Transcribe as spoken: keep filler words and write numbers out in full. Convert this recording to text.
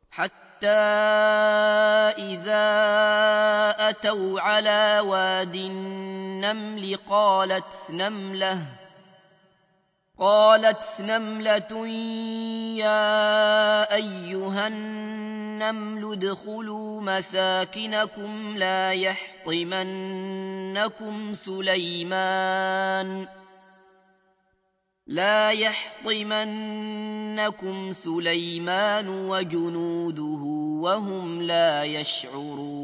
حتى إذا أتوا على واد النمل قالت نملة قالت نملة يا أيها النمل ادخلوا مساكنكم لا يحطمنكم سليمان لا يحطمنكم سليمان وجنوده وهم لا يشعرون